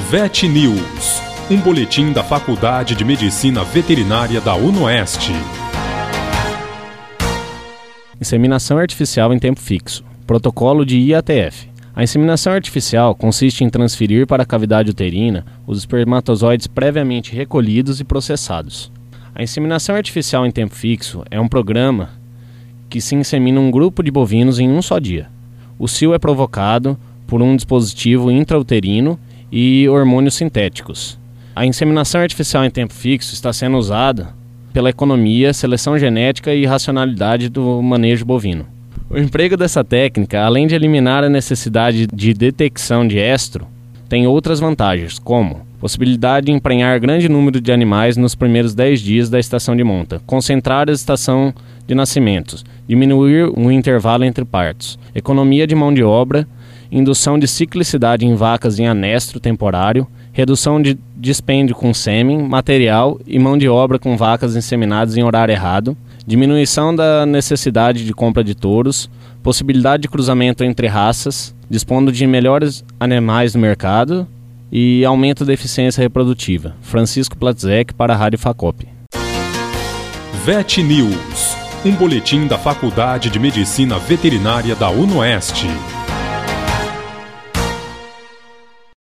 Vet News, um boletim da Faculdade de Medicina Veterinária da UNOeste. Inseminação artificial em tempo fixo. Protocolo de IATF. A inseminação artificial consiste em transferir para a cavidade uterina os espermatozoides previamente recolhidos e processados. A inseminação artificial em tempo fixo é um programa que se insemina um grupo de bovinos em um só dia. O cio é provocado por um dispositivo intrauterino e hormônios sintéticos. A inseminação artificial em tempo fixo está sendo usada pela economia, seleção genética e racionalidade do manejo bovino. O emprego dessa técnica, além de eliminar a necessidade de detecção de estro, tem outras vantagens, como possibilidade de emprenhar grande número de animais nos primeiros 10 dias da estação de monta, concentrar a estação de nascimentos, diminuir o intervalo entre partos, economia de mão de obra, indução de ciclicidade em vacas em anestro temporário, redução de dispêndio com sêmen, material e mão de obra com vacas inseminadas em horário errado, diminuição da necessidade de compra de touros, possibilidade de cruzamento entre raças, dispondo de melhores animais no mercado e aumento da eficiência reprodutiva. Francisco Platzek para a Rádio Facop. Vet News, um boletim da Faculdade de Medicina Veterinária da UNOeste.